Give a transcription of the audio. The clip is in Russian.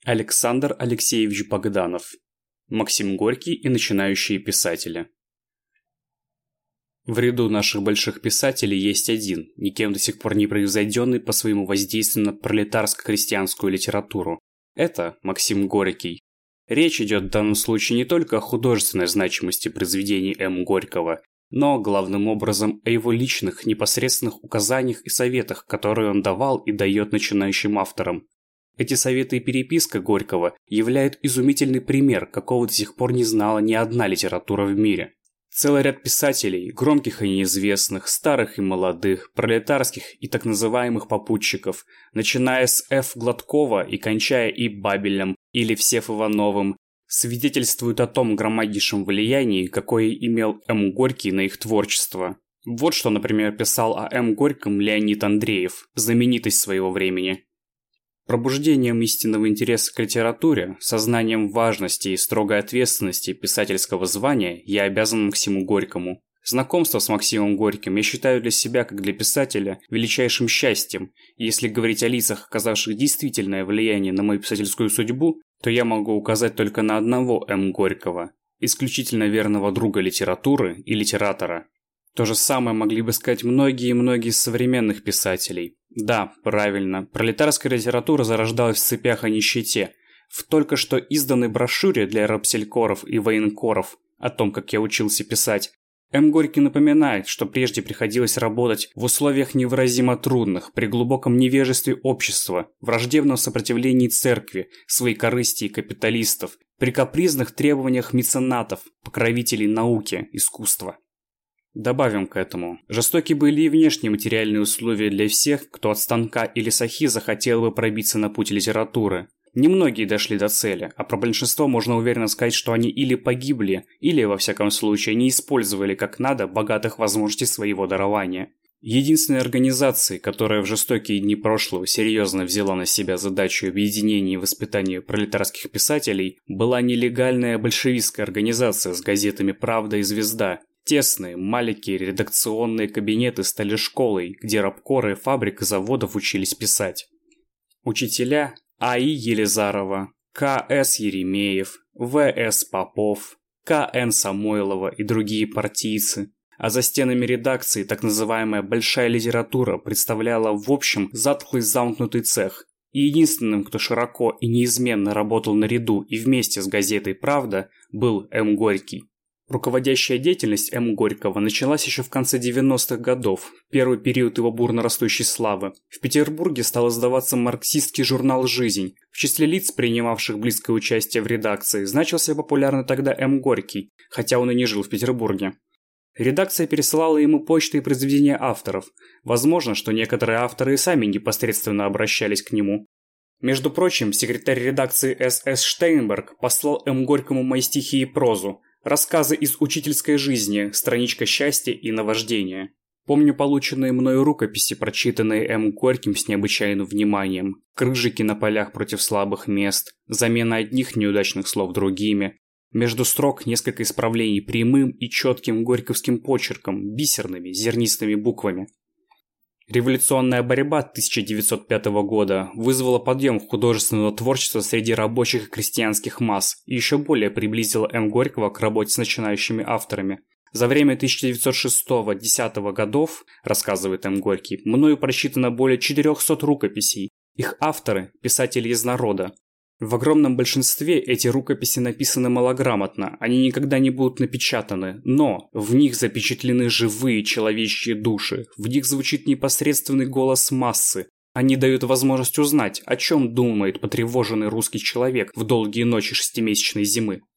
Александр Алексеевич Богданов. Максим Горький и начинающие писатели. В ряду наших больших писателей есть один, никем до сих пор не превзойденный по своему воздействию на пролетарско-крестьянскую литературу. Это Максим Горький. Речь идет в данном случае не только о художественной значимости произведений М. Горького, но главным образом о его личных, непосредственных указаниях и советах, которые он давал и дает начинающим авторам. Эти советы и переписка Горького являют изумительный пример, какого до сих пор не знала ни одна литература в мире. Целый ряд писателей, громких и неизвестных, старых и молодых, пролетарских и так называемых попутчиков, начиная с Ф. Гладкова и кончая И. Бабелем или Всев Ивановым, свидетельствуют о том громаднейшем влиянии, какое имел М. Горький на их творчество. Вот что, например, писал о М. Горьком Леонид Андреев, знаменитость своего времени. Пробуждением истинного интереса к литературе, сознанием важности и строгой ответственности писательского звания я обязан Максиму Горькому. Знакомство с Максимом Горьким я считаю для себя, как для писателя, величайшим счастьем, и если говорить о лицах, оказавших действительное влияние на мою писательскую судьбу, то я могу указать только на одного М. Горького, исключительно верного друга литературы и литератора. То же самое могли бы сказать многие и многие из современных писателей. Да, правильно, пролетарская литература зарождалась в цепях о нищете. В только что изданной брошюре для рабселькоров и военкоров о том, как я учился писать, М. Горький напоминает, что прежде приходилось работать в условиях невыразимо трудных, при глубоком невежестве общества, враждебном сопротивлении церкви, своей корысти и капиталистов, при капризных требованиях меценатов, покровителей науки, искусства. Добавим к этому. Жестоки были и внешние материальные условия для всех, кто от станка или сахи захотел бы пробиться на путь литературы. Немногие дошли до цели, а про большинство можно уверенно сказать, что они или погибли, или, во всяком случае, не использовали как надо богатых возможностей своего дарования. Единственной организацией, которая в жестокие дни прошлого серьезно взяла на себя задачу объединения и воспитания пролетарских писателей, была нелегальная большевистская организация с газетами «Правда» и «Звезда». Тесные, маленькие редакционные кабинеты стали школой, где рабкоры фабрик и заводов учились писать. Учителя А.И. Елизарова, К.С. Еремеев, В.С. Попов, К.Н. Самойлова и другие партийцы. А за стенами редакции так называемая «большая литература» представляла в общем затхлый замкнутый цех. И единственным, кто широко и неизменно работал наряду и вместе с газетой «Правда», был М. Горький. Руководящая деятельность М. Горького началась еще в конце 90-х годов, первый период его бурно растущей славы. В Петербурге стал издаваться марксистский журнал «Жизнь». В числе лиц, принимавших близкое участие в редакции, значился популярный тогда М. Горький, хотя он и не жил в Петербурге. Редакция пересылала ему почты и произведения авторов. Возможно, что некоторые авторы и сами непосредственно обращались к нему. Между прочим, секретарь редакции С.С. Штейнберг послал М. Горькому мои стихи и прозу. Рассказы из учительской жизни, страничка счастья и наваждения. Помню полученные мною рукописи, прочитанные М. Горьким с необычайным вниманием. Крыжики на полях против слабых мест, замена одних неудачных слов другими. Между строк несколько исправлений прямым и четким горьковским почерком, бисерными, зернистыми буквами. Революционная борьба 1905 года вызвала подъем художественного творчества среди рабочих и крестьянских масс и еще более приблизила М. Горького к работе с начинающими авторами. За время 1906-10 годов, рассказывает М. Горький, мною прочитано более 400 рукописей. Их авторы – писатели из народа. В огромном большинстве эти рукописи написаны малограмотно, они никогда не будут напечатаны, но в них запечатлены живые человечьи души, в них звучит непосредственный голос массы. Они дают возможность узнать, о чем думает потревоженный русский человек в долгие ночи шестимесячной зимы.